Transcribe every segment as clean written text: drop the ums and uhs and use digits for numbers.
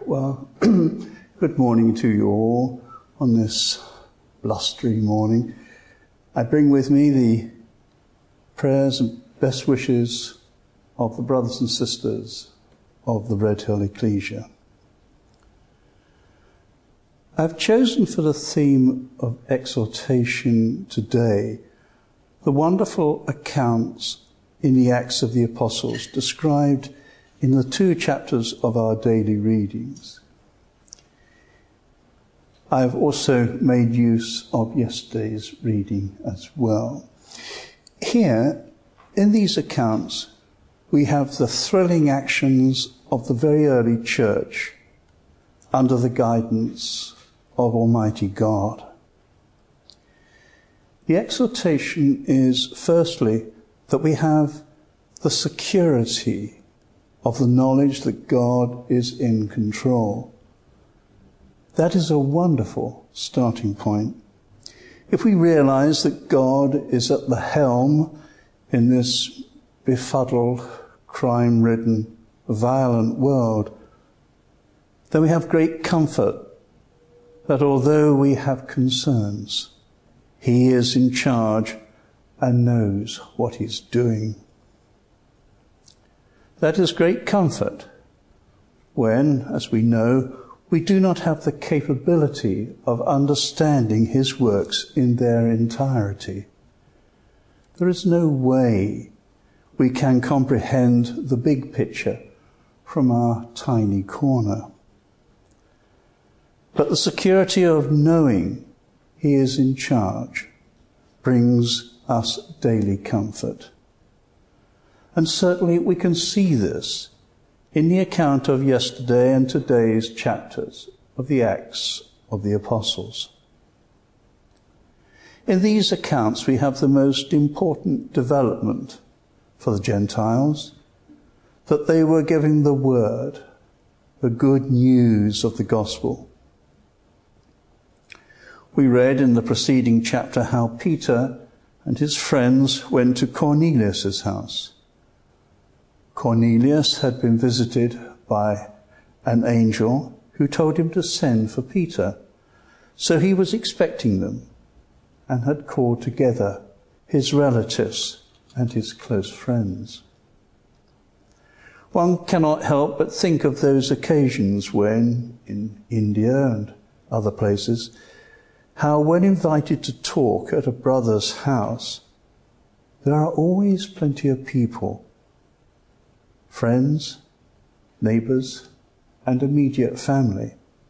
Well, good morning to you all on this blustery morning. I bring with me the prayers and best wishes of the brothers and sisters of the Red Hill Ecclesia. I've chosen for the theme of exhortation today the wonderful accounts in the Acts of the Apostles described in the 2 chapters of our daily readings. I have also made use of yesterday's reading as well. Here, in these accounts, we have the thrilling actions of the very early church under the guidance of Almighty God. The exhortation is, firstly, that we have the security of the knowledge that God is in control. That is a wonderful starting point. If we realize that God is at the helm in this befuddled, crime-ridden, violent world, then we have great comfort that although we have concerns, He is in charge and knows what He's doing. That is great comfort when, as we know, we do not have the capability of understanding His works in their entirety. There is no way we can comprehend the big picture from our tiny corner. But the security of knowing He is in charge brings us daily comfort. And certainly we can see this in the account of yesterday and today's chapters of the Acts of the Apostles. In these accounts we have the most important development for the Gentiles, that they were giving the word, the good news of the gospel. We read in the preceding chapter how Peter and his friends went to Cornelius' house. Cornelius had been visited by an angel who told him to send for Peter. So he was expecting them and had called together his relatives and his close friends. One cannot help but think of those occasions when, in India and other places, how when invited to talk at a brother's house, there are always plenty of people, friends, neighbours, and immediate family.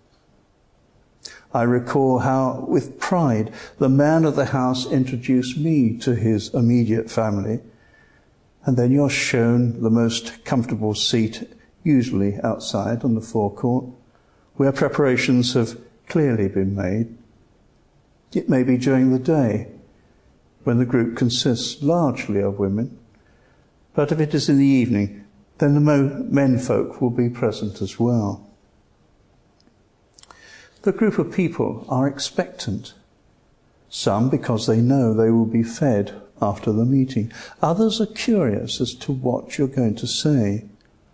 I recall how, with pride, the man of the house introduced me to his immediate family, and then you're shown the most comfortable seat, usually outside on the forecourt, where preparations have clearly been made. It may be during the day, when the group consists largely of women, but if it is in the evening, then the menfolk will be present as well. The group of people are expectant. Some because they know they will be fed after the meeting. Others are curious as to what you're going to say.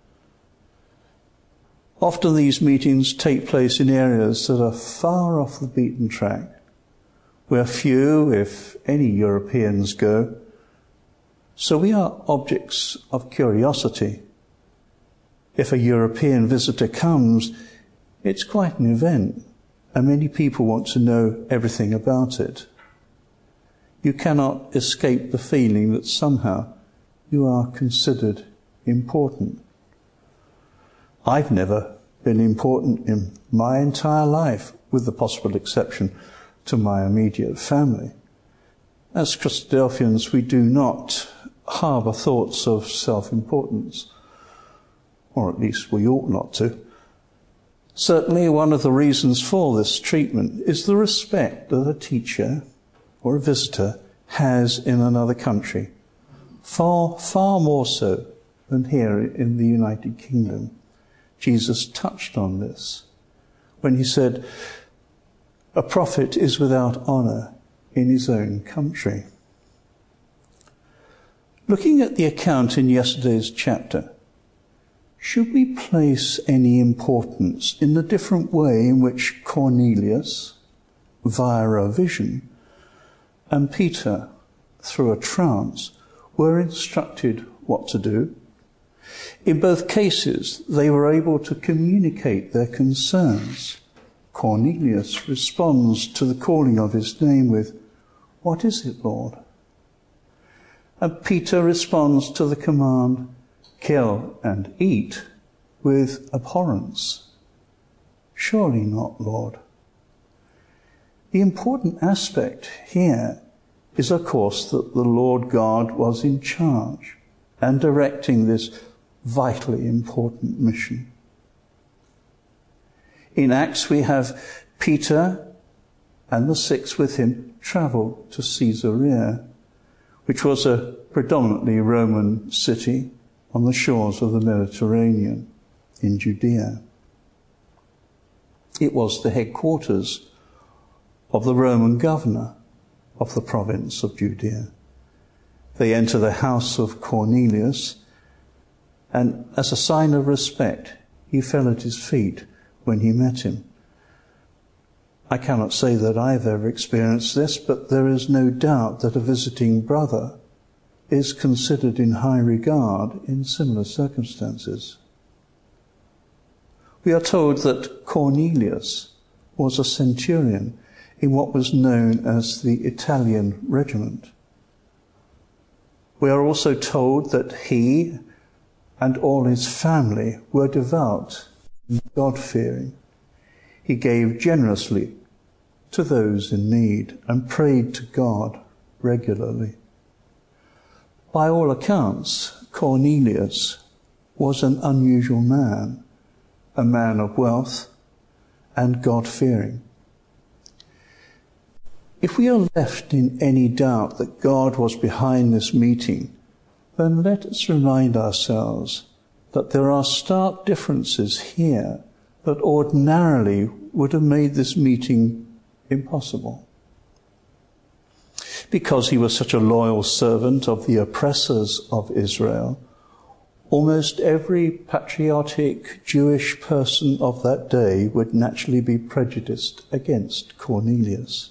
Often these meetings take place in areas that are far off the beaten track, where few, if any, Europeans go. So we are objects of curiosity. If a European visitor comes, it's quite an event, and many people want to know everything about it. You cannot escape the feeling that somehow you are considered important. I've never been important in my entire life, with the possible exception to my immediate family. As Christadelphians, we do not harbour thoughts of self-importance, or at least we ought not to. Certainly one of the reasons for this treatment is the respect that a teacher or a visitor has in another country, far more so than here in the United Kingdom. Jesus touched on this when he said, "A prophet is without honour in his own country." Looking at the account in yesterday's chapter, should we place any importance in the different way in which Cornelius, via a vision, and Peter, through a trance, were instructed what to do? In both cases, they were able to communicate their concerns. Cornelius responds to the calling of his name with, "What is it, Lord?" And Peter responds to the command, "Kill and eat," with abhorrence. "Surely not, Lord." The important aspect here is, of course, that the Lord God was in charge and directing this vitally important mission. In Acts, we have Peter and the 6 with him travel to Caesarea, which was a predominantly Roman city on the shores of the Mediterranean in Judea. It was the headquarters of the Roman governor of the province of Judea. They enter the house of Cornelius, and as a sign of respect, he fell at his feet when he met him. I cannot say that I've ever experienced this, but there is no doubt that a visiting brother is considered in high regard in similar circumstances. We are told that Cornelius was a centurion in what was known as the Italian regiment. We are also told that he and all his family were devout and God-fearing. He gave generously to those in need and prayed to God regularly. By all accounts, Cornelius was an unusual man, a man of wealth and God-fearing. If we are left in any doubt that God was behind this meeting, then let us remind ourselves that there are stark differences here that ordinarily would have made this meeting impossible. Because he was such a loyal servant of the oppressors of Israel, almost every patriotic Jewish person of that day would naturally be prejudiced against Cornelius.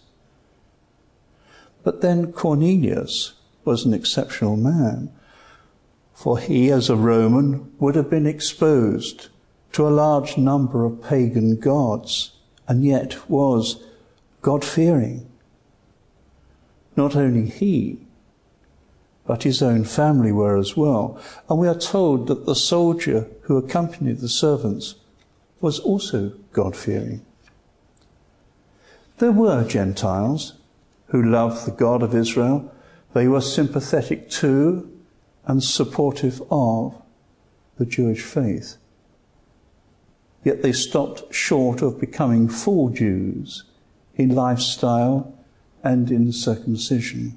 But then Cornelius was an exceptional man, for he, as a Roman, would have been exposed to a large number of pagan gods, and yet was God-fearing. Not only he, but his own family were as well. And we are told that the soldier who accompanied the servants was also God-fearing. There were Gentiles who loved the God of Israel. They were sympathetic to and supportive of the Jewish faith. Yet they stopped short of becoming full Jews in lifestyle and in circumcision.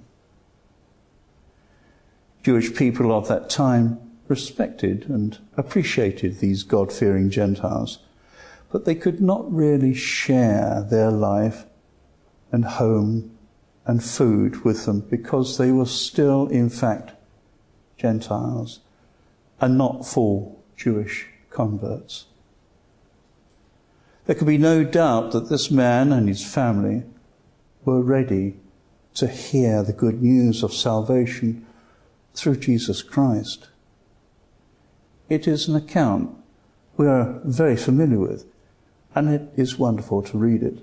Jewish people of that time respected and appreciated these God-fearing Gentiles, but they could not really share their life and home and food with them because they were still, in fact, Gentiles and not full Jewish converts. There can be no doubt that this man and his family were ready to hear the good news of salvation through Jesus Christ. It is an account we are very familiar with, and it is wonderful to read it.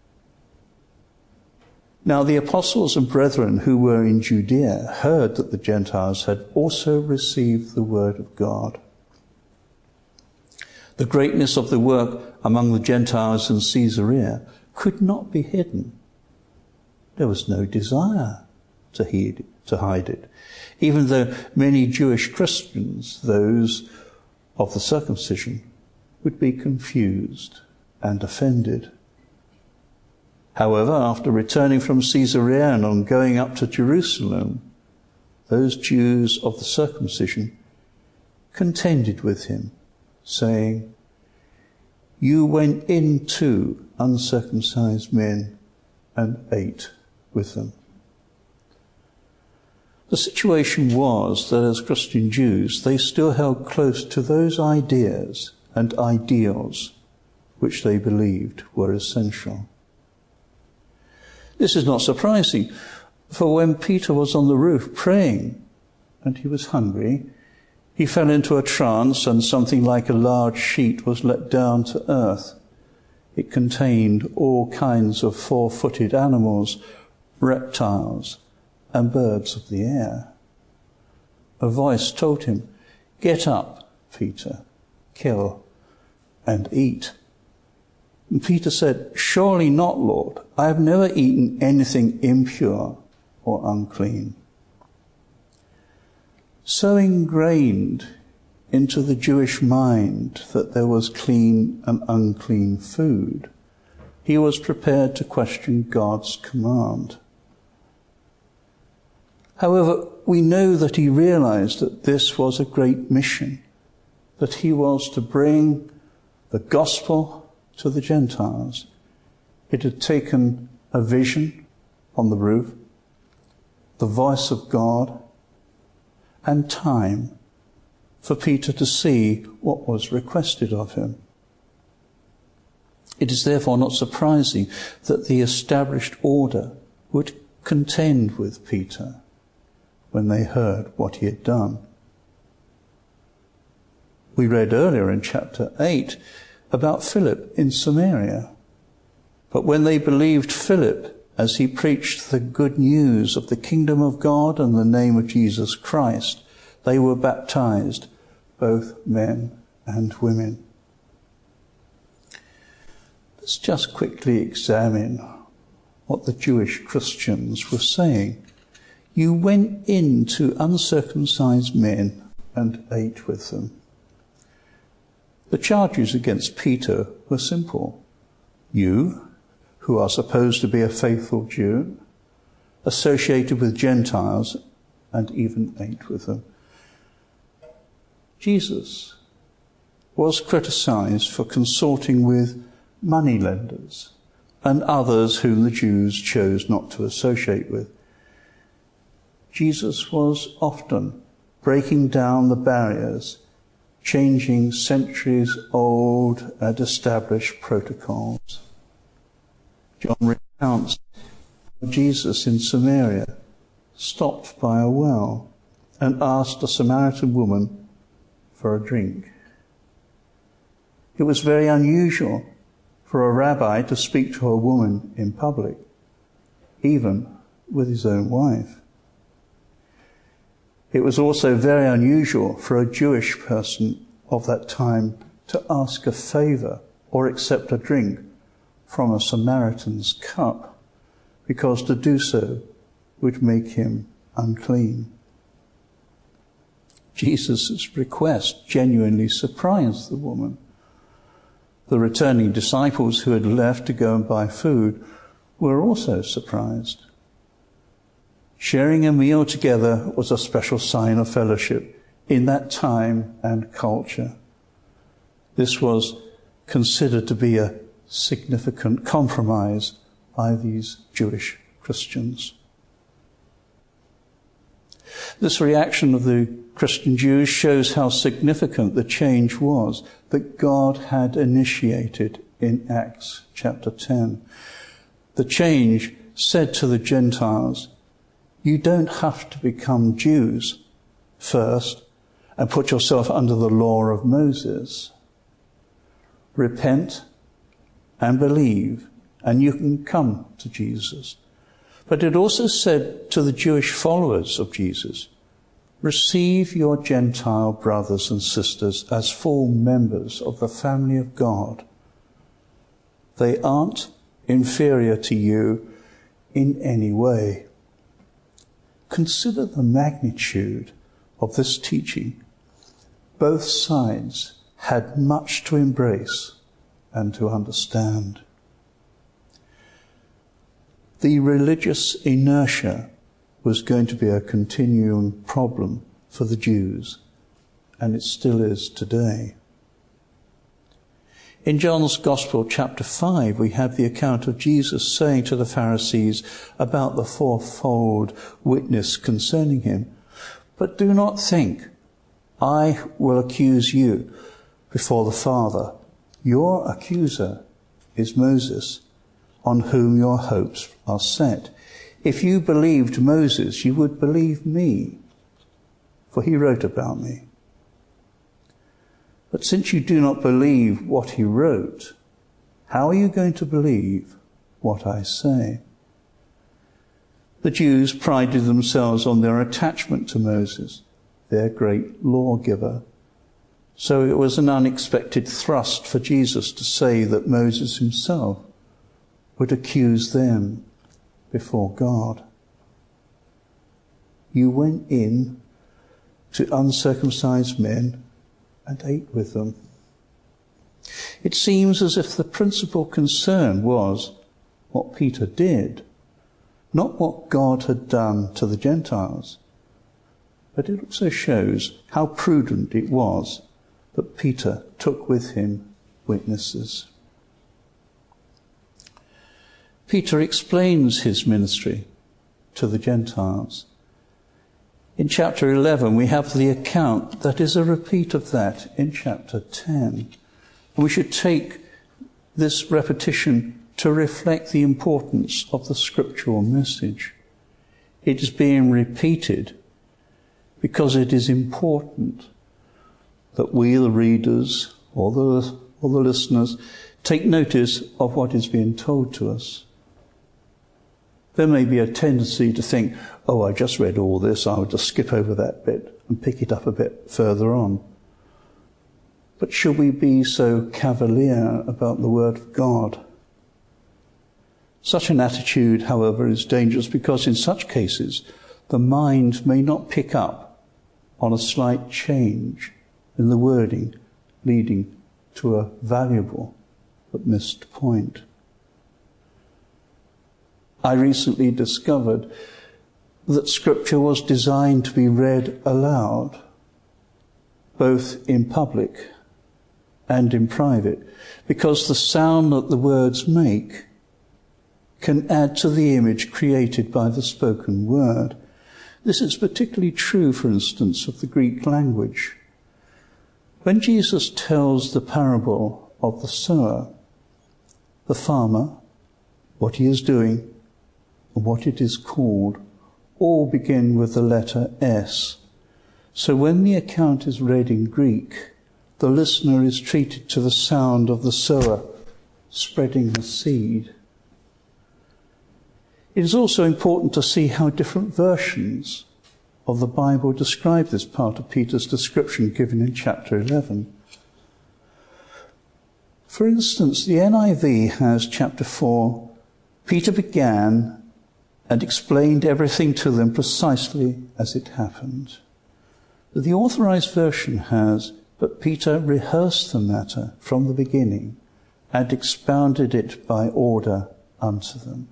Now the apostles and brethren who were in Judea heard that the Gentiles had also received the word of God. The greatness of the work among the Gentiles in Caesarea could not be hidden. There was no desire to hide it, even though many Jewish Christians, those of the circumcision, would be confused and offended. However, after returning from Caesarea and on going up to Jerusalem, those Jews of the circumcision contended with him, saying, "You went in to uncircumcised men and ate with them." The The situation was that as Christian Jews, they still held close to those ideas and ideals which they believed were essential. This is not surprising, for when Peter was on the roof praying and he was hungry, he fell into a trance and something like a large sheet was let down to earth. It contained all kinds of four-footed animals, reptiles, and birds of the air. A voice told him, "Get up, Peter, kill and eat." And Peter said, "Surely not, Lord. I have never eaten anything impure or unclean." So ingrained into the Jewish mind that there was clean and unclean food, he was prepared to question God's command. However, we know that he realized that this was a great mission, that he was to bring the gospel to the Gentiles. It had taken a vision on the roof, the voice of God, and time for Peter to see what was requested of him. It is therefore not surprising that the established order would contend with Peter when they heard what he had done. We read earlier in chapter 8 about Philip in Samaria. But when they believed Philip as he preached the good news of the kingdom of God and the name of Jesus Christ, they were baptized, both men and women. Let's just quickly examine what the Jewish Christians were saying. You went in to uncircumcised men and ate with them. The charges against Peter were simple. You, who are supposed to be a faithful Jew, associated with Gentiles and even ate with them. Jesus was criticized for consorting with moneylenders and others whom the Jews chose not to associate with. Jesus was often breaking down the barriers, changing centuries-old and established protocols. John recounts how Jesus in Samaria stopped by a well and asked a Samaritan woman for a drink. It was very unusual for a rabbi to speak to a woman in public, even with his own wife. It was also very unusual for a Jewish person of that time to ask a favor or accept a drink from a Samaritan's cup, because to do so would make him unclean. Jesus' request genuinely surprised the woman. The returning disciples who had left to go and buy food were also surprised. Sharing a meal together was a special sign of fellowship in that time and culture. This was considered to be a significant compromise by these Jewish Christians. This reaction of the Christian Jews shows how significant the change was that God had initiated in Acts chapter 10. The change said to the Gentiles, you don't have to become Jews first and put yourself under the law of Moses. Repent and believe, and you can come to Jesus. But it also said to the Jewish followers of Jesus, receive your Gentile brothers and sisters as full members of the family of God. They aren't inferior to you in any way. Consider the magnitude of this teaching. Both sides had much to embrace and to understand. The religious inertia was going to be a continuing problem for the Jews, and it still is today. In John's Gospel, chapter 5, we have the account of Jesus saying to the Pharisees about the fourfold witness concerning him, "But do not think I will accuse you before the Father. Your accuser is Moses, on whom your hopes are set. If you believed Moses, you would believe me, for he wrote about me. But since you do not believe what he wrote, how are you going to believe what I say?" The Jews prided themselves on their attachment to Moses, their great lawgiver. So it was an unexpected thrust for Jesus to say that Moses himself would accuse them before God. "You went in to uncircumcised men and ate with them." It seems as if the principal concern was what Peter did, not what God had done to the Gentiles. But it also shows how prudent it was that Peter took with him witnesses. Peter explains his ministry to the Gentiles. In chapter 11, we have the account that is a repeat of that in chapter 10. We should take this repetition to reflect the importance of the scriptural message. It is being repeated because it is important that we, the readers, or the listeners, take notice of what is being told to us. There may be a tendency to think, "Oh, I just read all this, I'll just skip over that bit and pick it up a bit further on." But should we be so cavalier about the Word of God? Such an attitude, however, is dangerous because in such cases the mind may not pick up on a slight change in the wording leading to a valuable but missed point. I recently discovered that Scripture was designed to be read aloud, both in public and in private, because the sound that the words make can add to the image created by the spoken word. This is particularly true, for instance, of the Greek language. When Jesus tells the parable of the sower, the farmer, what he is doing, and what it is called, all begin with the letter S. So when the account is read in Greek, the listener is treated to the sound of the sower spreading the seed. It is also important to see how different versions of the Bible describe this part of Peter's description given in chapter 11. For instance, the NIV has chapter 4, "Peter began and explained everything to them precisely as it happened." The Authorized Version has, "But Peter rehearsed the matter from the beginning and expounded it by order unto them."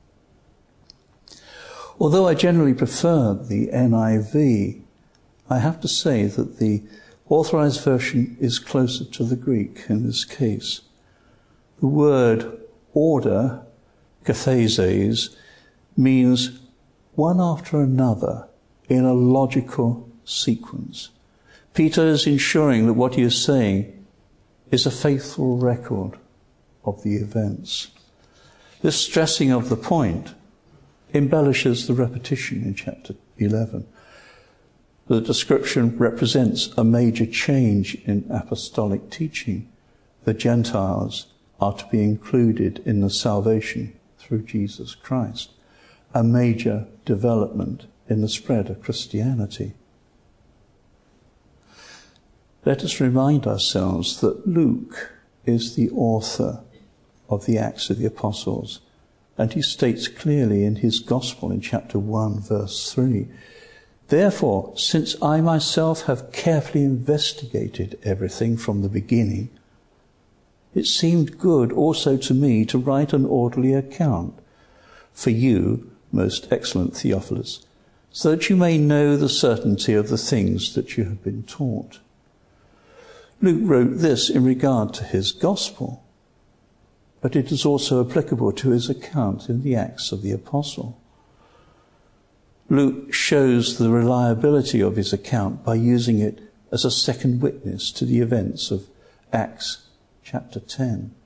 Although I generally prefer the NIV, I have to say that the Authorized Version is closer to the Greek in this case. The word order, katheses, means one after another in a logical sequence. Peter is ensuring that what he is saying is a faithful record of the events. This stressing of the point embellishes the repetition in chapter 11. The description represents a major change in apostolic teaching. The Gentiles are to be included in the salvation through Jesus Christ, a major development in the spread of Christianity. Let us remind ourselves that Luke is the author of the Acts of the Apostles, and he states clearly in his Gospel in chapter 1, verse 3, "Therefore, since I myself have carefully investigated everything from the beginning, it seemed good also to me to write an orderly account for you, most excellent Theophilus, so that you may know the certainty of the things that you have been taught." Luke wrote this in regard to his gospel, but it is also applicable to his account in the Acts of the Apostle. Luke shows the reliability of his account by using it as a second witness to the events of Acts chapter 10.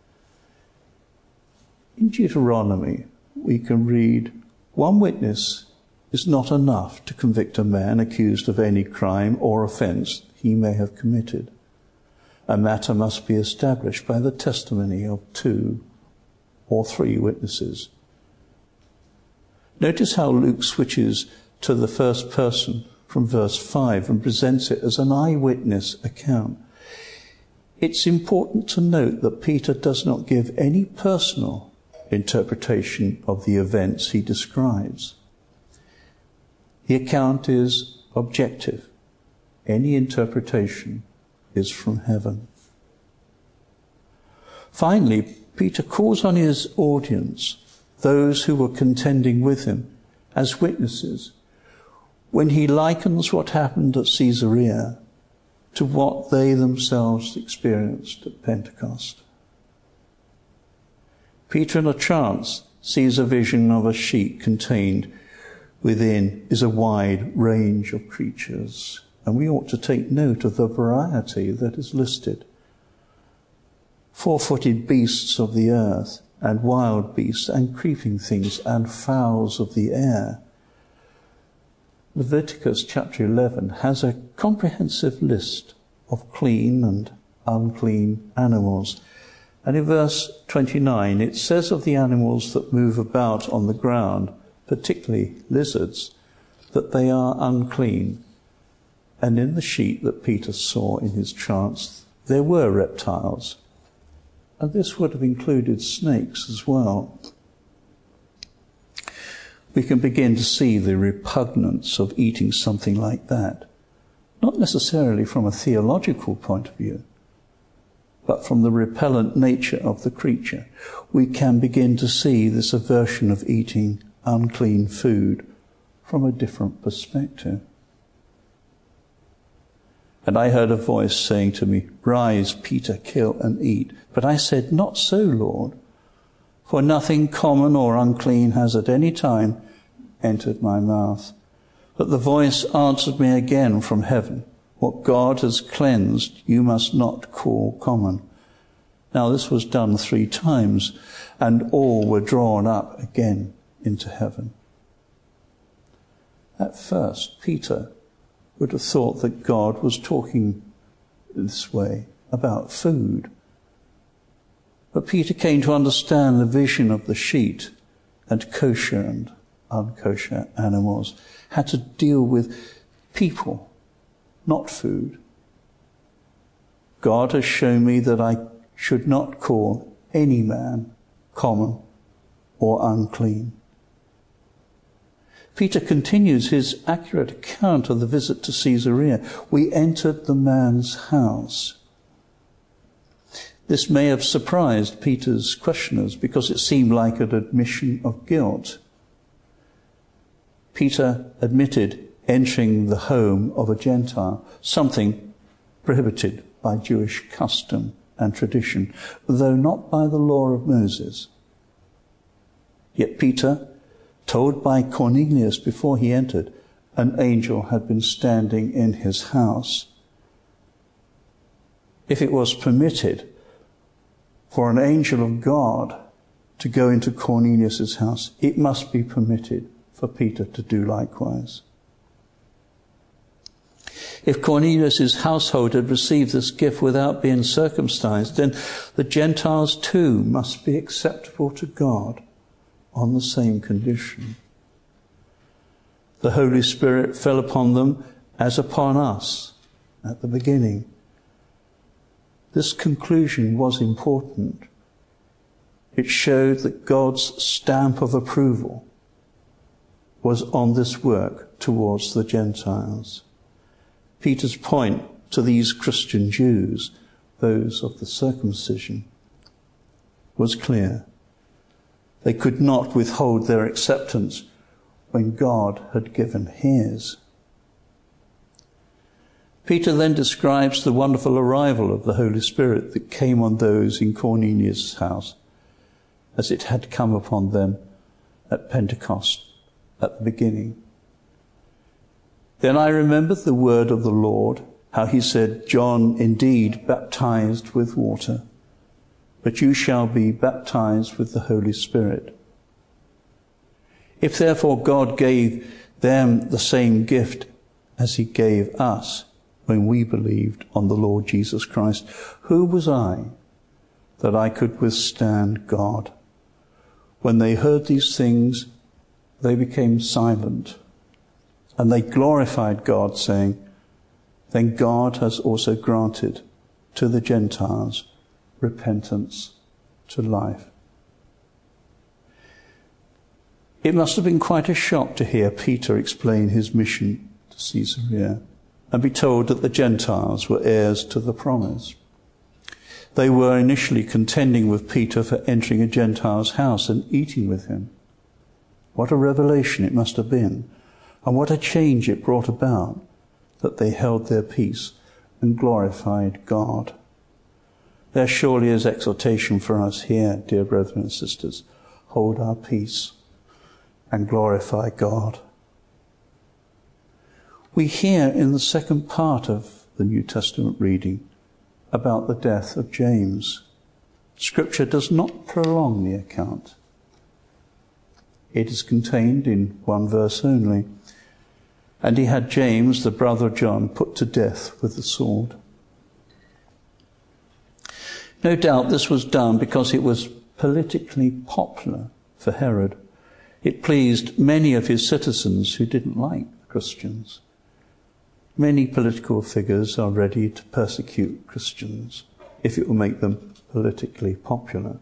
In Deuteronomy, we can read, "One witness is not enough to convict a man accused of any crime or offence he may have committed. A matter must be established by the testimony of 2 or 3 witnesses." Notice how Luke switches to the first person from verse 5 and presents it as an eyewitness account. It's important to note that Peter does not give any personal interpretation of the events he describes. The account is objective. Any interpretation is from heaven. Finally, Peter calls on his audience, those who were contending with him, as witnesses, when he likens what happened at Caesarea to what they themselves experienced at Pentecost. Peter in a trance sees a vision of a sheet contained within is a wide range of creatures, and we ought to take note of the variety that is listed. 4-footed beasts of the earth, and wild beasts, and creeping things, and fowls of the air. Leviticus chapter 11 has a comprehensive list of clean and unclean animals. And in verse 29, it says of the animals that move about on the ground, particularly lizards, that they are unclean. And in the sheet that Peter saw in his trance, there were reptiles. And this would have included snakes as well. We can begin to see the repugnance of eating something like that, not necessarily from a theological point of view, but from the repellent nature of the creature. We can begin to see this aversion of eating unclean food from a different perspective. And I heard a voice saying to me, "Rise, Peter, kill and eat." But I said, "Not so, Lord, for nothing common or unclean has at any time entered my mouth." But the voice answered me again from heaven, "What God has cleansed, you must not call common." Now this was done 3 times, and all were drawn up again into heaven. At first, Peter would have thought that God was talking this way about food. But Peter came to understand the vision of the sheet and kosher and unkosher animals had to deal with people, not food. God has shown me that I should not call any man common or unclean. Peter continues his accurate account of the visit to Caesarea. We entered the man's house. This may have surprised Peter's questioners because it seemed like an admission of guilt. Peter admitted entering the home of a Gentile, something prohibited by Jewish custom and tradition, though not by the law of Moses. Yet Peter, told by Cornelius before he entered, an angel had been standing in his house. If it was permitted for an angel of God to go into Cornelius' house, it must be permitted for Peter to do likewise. If Cornelius' household had received this gift without being circumcised, then the Gentiles too must be acceptable to God on the same condition. The Holy Spirit fell upon them as upon us at the beginning. This conclusion was important. It showed that God's stamp of approval was on this work towards the Gentiles. Peter's point to these Christian Jews, those of the circumcision, was clear. They could not withhold their acceptance when God had given his. Peter then describes the wonderful arrival of the Holy Spirit that came on those in Cornelius' house, as it had come upon them at Pentecost at the beginning. Then I remembered the word of the Lord, how he said, John indeed baptized with water, but you shall be baptized with the Holy Spirit. If therefore God gave them the same gift as he gave us when we believed on the Lord Jesus Christ, who was I that I could withstand God? When they heard these things, they became silent, and they glorified God, saying, Then God has also granted to the Gentiles repentance to life. It must have been quite a shock to hear Peter explain his mission to Caesarea and be told that the Gentiles were heirs to the promise. They were initially contending with Peter for entering a Gentile's house and eating with him. What a revelation it must have been, and what a change it brought about, that they held their peace and glorified God. There surely is exhortation for us here, dear brethren and sisters. Hold our peace and glorify God. We hear in the second part of the New Testament reading about the death of James. Scripture does not prolong the account. It is contained in one verse only. And he had James, the brother of John, put to death with the sword. No doubt this was done because it was politically popular for Herod. It pleased many of his citizens who didn't like Christians. Many political figures are ready to persecute Christians if it will make them politically popular.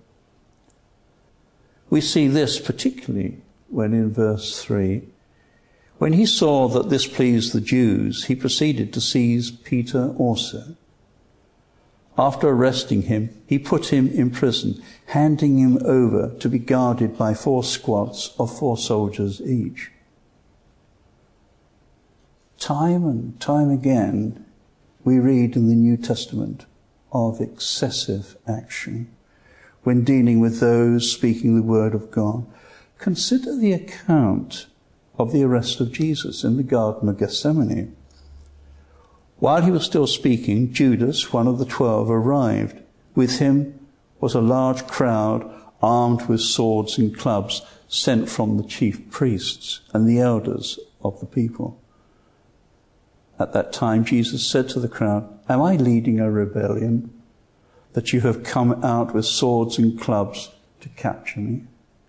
We see this particularly when in verse 3, when he saw that this pleased the Jews, he proceeded to seize Peter also. After arresting him, he put him in prison, handing him over to be guarded by 4 squads of 4 soldiers each. Time and time again, we read in the New Testament of excessive action when dealing with those speaking the word of God. Consider the account of the arrest of Jesus in the Garden of Gethsemane. While he was still speaking, Judas, one of the 12, arrived. With him was a large crowd armed with swords and clubs sent from the chief priests and the elders of the people. At that time, Jesus said to the crowd, Am I leading a rebellion that you have come out with swords and clubs to capture me?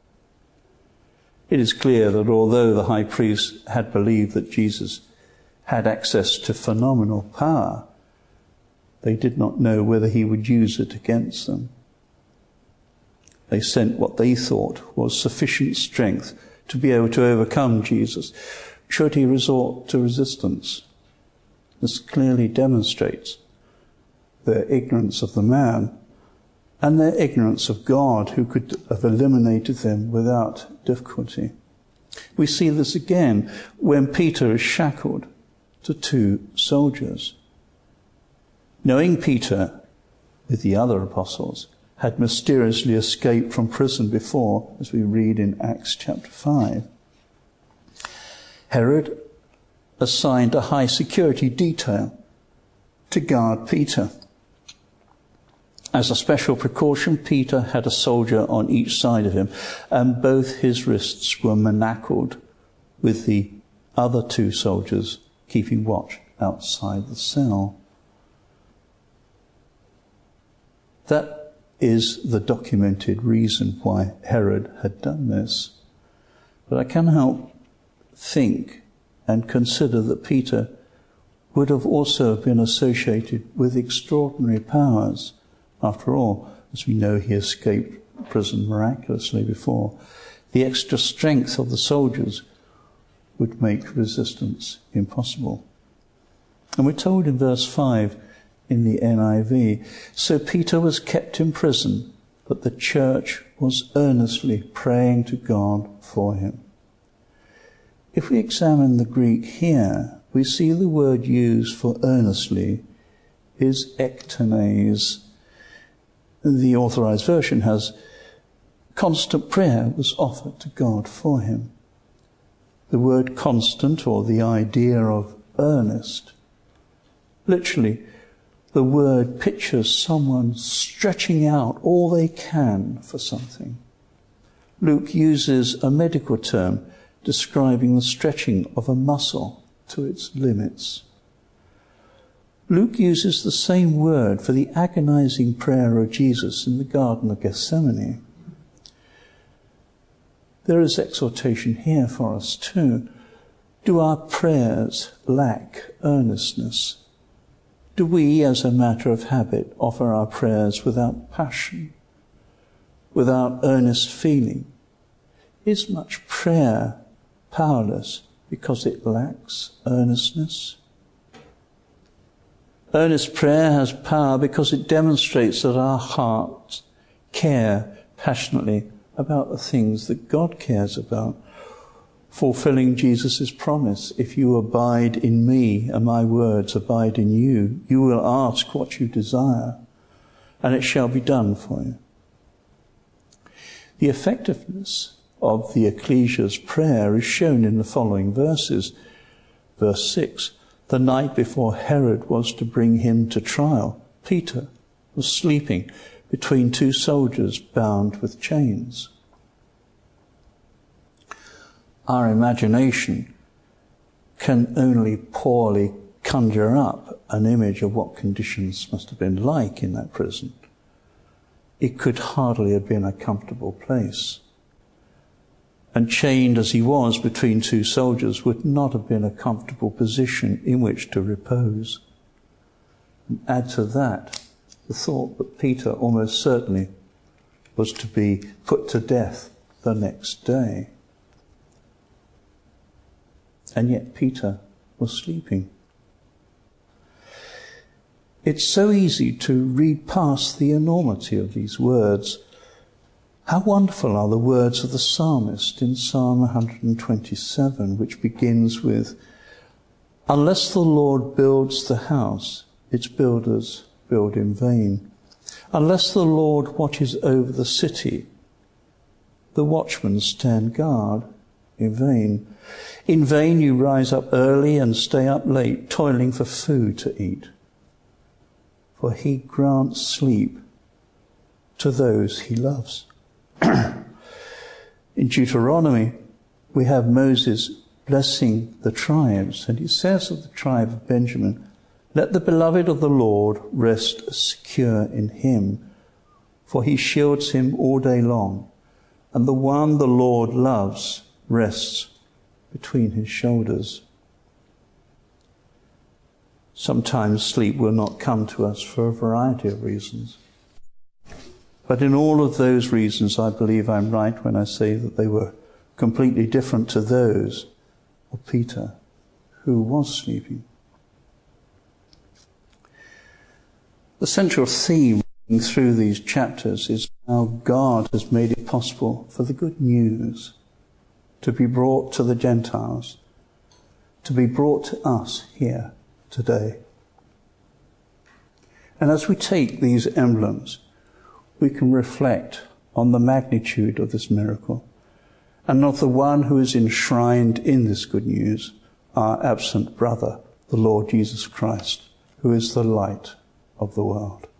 It is clear that although the high priest had believed that Jesus had access to phenomenal power, they did not know whether he would use it against them. They sent what they thought was sufficient strength to be able to overcome Jesus, should he resort to resistance. This clearly demonstrates their ignorance of the man and their ignorance of God, who could have eliminated them without difficulty. We see this again when Peter is shackled to 2 soldiers. Knowing Peter, with the other apostles, had mysteriously escaped from prison before, as we read in Acts chapter 5, Herod assigned a high security detail to guard Peter. As a special precaution, Peter had a soldier on each side of him, and both his wrists were manacled, with the other 2 soldiers keeping watch outside the cell. That is the documented reason why Herod had done this. But I can't help think and consider that Peter would have also been associated with extraordinary powers. After all, as we know, he escaped prison miraculously before. The extra strength of the soldiers would make resistance impossible. And we're told in verse 5 in the NIV, so Peter was kept in prison, but the church was earnestly praying to God for him. If we examine the Greek here, we see the word used for earnestly is ektanes. The Authorized Version has constant prayer was offered to God for him. The word constant, or the idea of earnest, literally the word pictures someone stretching out all they can for something. Luke uses a medical term describing the stretching of a muscle to its limits. Luke uses the same word for the agonizing prayer of Jesus in the Garden of Gethsemane. There is exhortation here for us too. Do our prayers lack earnestness? Do we, as a matter of habit, offer our prayers without passion, without earnest feeling? Is much prayer powerless because it lacks earnestness? Earnest prayer has power because it demonstrates that our hearts care passionately about the things that God cares about, fulfilling Jesus' promise. If you abide in me and my words abide in you, you will ask what you desire, and it shall be done for you. The effectiveness of the ecclesia's prayer is shown in the following verses. Verse 6, the night before Herod was to bring him to trial, Peter was sleeping between two soldiers bound with chains. Our imagination can only poorly conjure up an image of what conditions must have been like in that prison. It could hardly have been a comfortable place. And chained as he was between two soldiers would not have been a comfortable position in which to repose. And add to that the thought that Peter almost certainly was to be put to death the next day. And yet Peter was sleeping. It's so easy to read past the enormity of these words. How wonderful are the words of the psalmist in Psalm 127, which begins with, unless the Lord builds the house, its builders build in vain. Unless the Lord watches over the city, the watchmen stand guard in vain. In vain you rise up early and stay up late, toiling for food to eat. For he grants sleep to those he loves. In Deuteronomy, we have Moses blessing the tribes, and he says of the tribe of Benjamin, let the beloved of the Lord rest secure in him, for he shields him all day long, and the one the Lord loves rests between his shoulders. Sometimes sleep will not come to us for a variety of reasons. But in all of those reasons, I believe I'm right when I say that they were completely different to those of Peter, who was sleeping. The central theme through these chapters is how God has made it possible for the good news to be brought to the Gentiles, to be brought to us here today. And as we take these emblems, we can reflect on the magnitude of this miracle and of the one who is enshrined in this good news, our absent brother, the Lord Jesus Christ, who is the light of the world.